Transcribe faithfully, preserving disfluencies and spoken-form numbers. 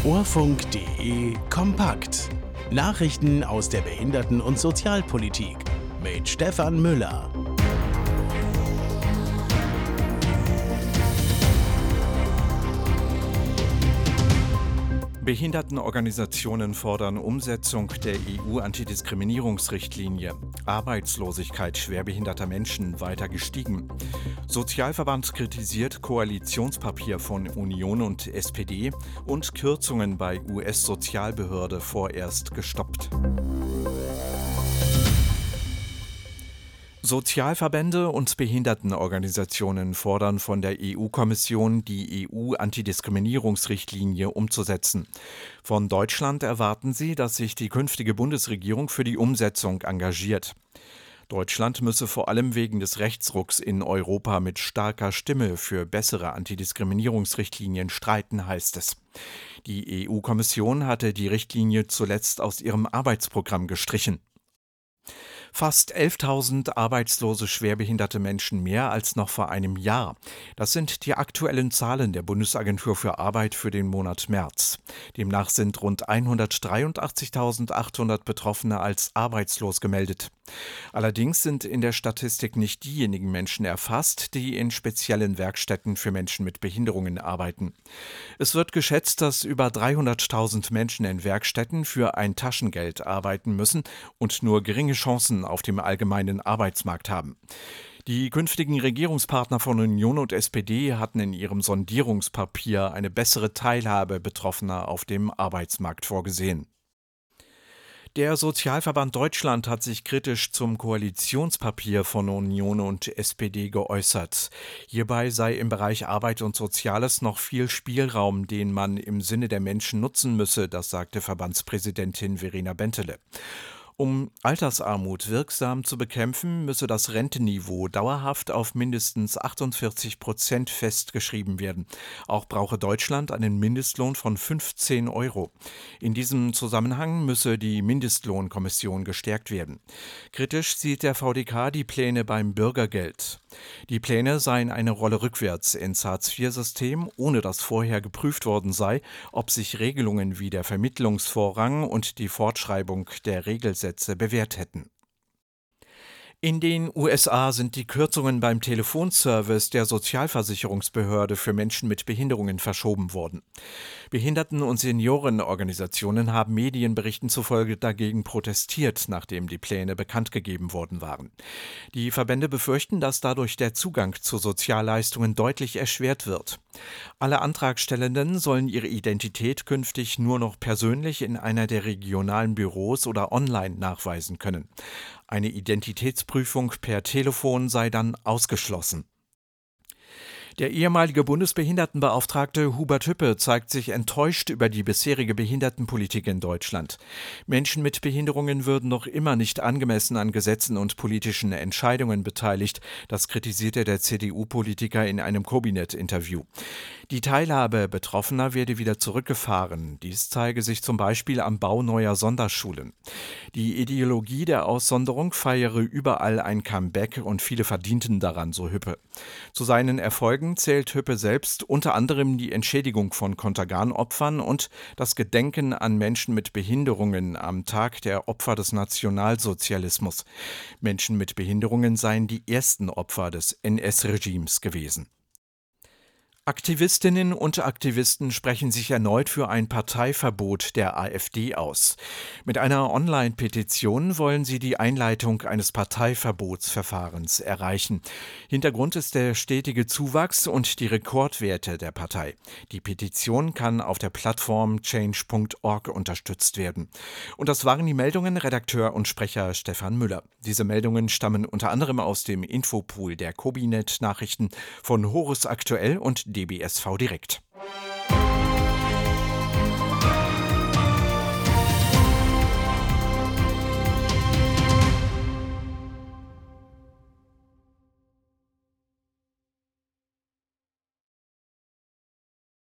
Orfunk.de kompakt. Nachrichten aus der Behinderten- und Sozialpolitik mit Stefan Müller. Behindertenorganisationen fordern Umsetzung der E U-Antidiskriminierungsrichtlinie. Arbeitslosigkeit schwerbehinderter Menschen weiter gestiegen. Sozialverband kritisiert Koalitionspapier von Union und S P D und Kürzungen bei U S-Sozialbehörde vorerst gestoppt. Sozialverbände und Behindertenorganisationen fordern von der E U-Kommission, die E U-Antidiskriminierungsrichtlinie umzusetzen. Von Deutschland erwarten sie, dass sich die künftige Bundesregierung für die Umsetzung engagiert. Deutschland müsse vor allem wegen des Rechtsrucks in Europa mit starker Stimme für bessere Antidiskriminierungsrichtlinien streiten, heißt es. Die E U-Kommission hatte die Richtlinie zuletzt aus ihrem Arbeitsprogramm gestrichen. Fast elftausend arbeitslose schwerbehinderte Menschen mehr als noch vor einem Jahr. Das sind die aktuellen Zahlen der Bundesagentur für Arbeit für den Monat März. Demnach sind rund hundertdreiundachtzigtausendachthundert Betroffene als arbeitslos gemeldet. Allerdings sind in der Statistik nicht diejenigen Menschen erfasst, die in speziellen Werkstätten für Menschen mit Behinderungen arbeiten. Es wird geschätzt, dass über dreihunderttausend Menschen in Werkstätten für ein Taschengeld arbeiten müssen und nur geringe Chancen auf dem allgemeinen Arbeitsmarkt haben. Die künftigen Regierungspartner von Union und S P D hatten in ihrem Sondierungspapier eine bessere Teilhabe Betroffener auf dem Arbeitsmarkt vorgesehen. Der Sozialverband Deutschland hat sich kritisch zum Koalitionspapier von Union und S P D geäußert. Hierbei sei im Bereich Arbeit und Soziales noch viel Spielraum, den man im Sinne der Menschen nutzen müsse, das sagte Verbandspräsidentin Verena Bentele. Um Altersarmut wirksam zu bekämpfen, müsse das Rentenniveau dauerhaft auf mindestens achtundvierzig Prozent festgeschrieben werden. Auch brauche Deutschland einen Mindestlohn von fünfzehn Euro. In diesem Zusammenhang müsse die Mindestlohnkommission gestärkt werden. Kritisch sieht der V D K die Pläne beim Bürgergeld. Die Pläne seien eine Rolle rückwärts ins Hartz vier System, ohne dass vorher geprüft worden sei, ob sich Regelungen wie der Vermittlungsvorrang und die Fortschreibung der Regelsätze bewährt hätten. In den U S A sind die Kürzungen beim Telefonservice der Sozialversicherungsbehörde für Menschen mit Behinderungen verschoben worden. Behinderten- und Seniorenorganisationen haben Medienberichten zufolge dagegen protestiert, nachdem die Pläne bekannt gegeben worden waren. Die Verbände befürchten, dass dadurch der Zugang zu Sozialleistungen deutlich erschwert wird. Alle Antragstellenden sollen ihre Identität künftig nur noch persönlich in einer der regionalen Büros oder online nachweisen können. Eine Identitätsprüfung per Telefon sei dann ausgeschlossen. Der ehemalige Bundesbehindertenbeauftragte Hubert Hüppe zeigt sich enttäuscht über die bisherige Behindertenpolitik in Deutschland. Menschen mit Behinderungen würden noch immer nicht angemessen an Gesetzen und politischen Entscheidungen beteiligt. Das kritisierte der C D U-Politiker in einem Kobinet-Interview. Die Teilhabe Betroffener werde wieder zurückgefahren. Dies zeige sich zum Beispiel am Bau neuer Sonderschulen. Die Ideologie der Aussonderung feiere überall ein Comeback und viele verdienten daran, so Hüppe. Zu seinen Erfolgen zählt Hüppe selbst unter anderem die Entschädigung von Kontergan-Opfern und das Gedenken an Menschen mit Behinderungen am Tag der Opfer des Nationalsozialismus. Menschen mit Behinderungen seien die ersten Opfer des N S-Regimes gewesen. Aktivistinnen und Aktivisten sprechen sich erneut für ein Parteiverbot der AfD aus. Mit einer Online-Petition wollen sie die Einleitung eines Parteiverbotsverfahrens erreichen. Hintergrund ist der stetige Zuwachs und die Rekordwerte der Partei. Die Petition kann auf der Plattform change punkt org unterstützt werden. Und das waren die Meldungen, Redakteur und Sprecher Stefan Müller. Diese Meldungen stammen unter anderem aus dem Infopool der Kobinet-Nachrichten von Horus Aktuell und D B S V Direkt.